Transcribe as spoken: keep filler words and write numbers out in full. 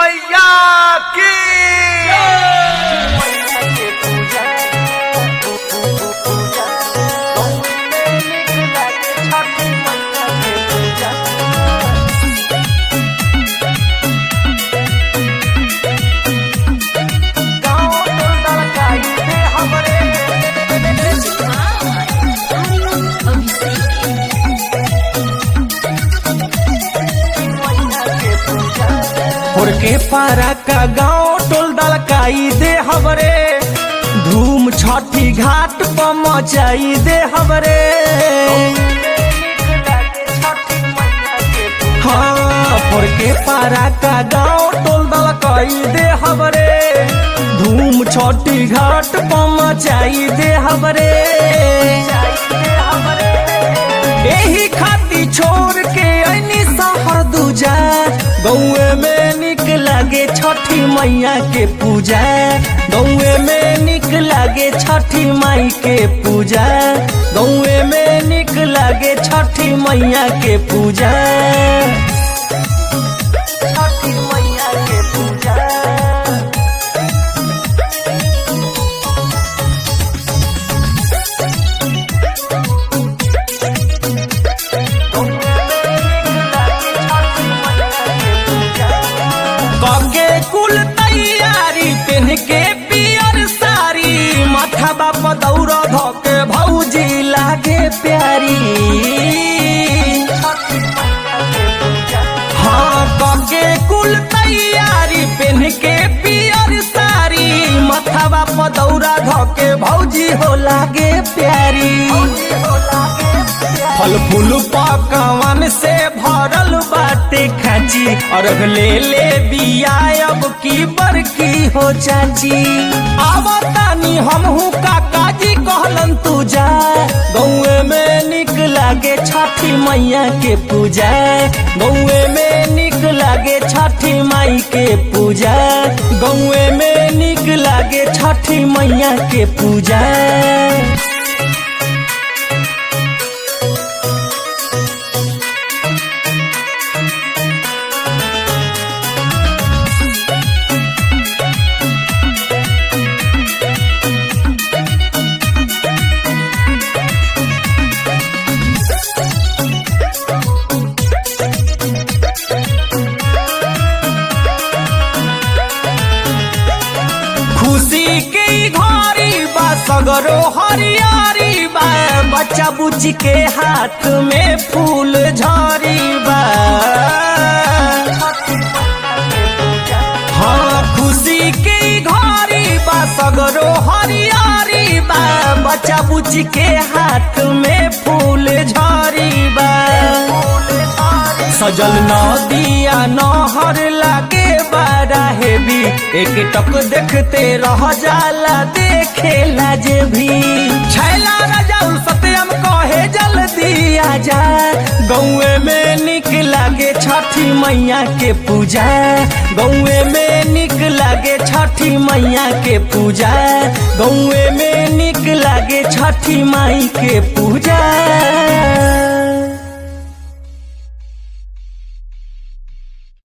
मैया की के पारा का गाँव टोल दलकाई दे हमरे धूम छठी घाट पर मचाई दे हमरे। हाँ फोर के पारा का गाँव टोल दलकाई दे हमरे धूम छठी घाट पर मचाई दे हमरे। यही खाती छोड़ के ऐनी शहर दूजा गौए में निक लागे छठी मैया के पूजा गौए में निक लागे छठी माई के पूजा गौए में निक लागे छठी मैया के पूजा छठी मैया के पूजा। कुल तैयारी पहन के पियर सारी माथा बाप दौड़ धोके भौजी लागे प्यारी। हाँ कके कुल तैयारी पहन के पियर सारी माथा बाप दौड़ा धोके भौजी हो लागे प्यारी। फल फूल पकवान से भरल बाटे खाची अर्घ ले ले बिया अब की बरकी हो चाची। आवतानी हमहू काका जी कहलन तू जा गौए में निक लागे छठी मैया के पूजा गौए में निक लागे छठी माई के पूजा गौए में निक लागे छठी मैया के पूजा। खुशी के घड़ी बा सगरो हरियारी बा बच्चा बुच्ची के हाथ में फूल झड़ी बा। हाँ खुशी के घड़ी बा सगरो हरियारी बा बच्चा बुच्ची के हाथ में फूल झड़ी बा। सजल नदिया नहर लागे बारा हेवी एक टक देखते रह जाला देखेला जे भी छैला राजा सत्यम कहे जल्दी आजा गौए में निक लागे छठी मैया के पूजा गौए में निक लागे छठी मैया के पूजा गौए में निक लागे छठी माई के पूजा।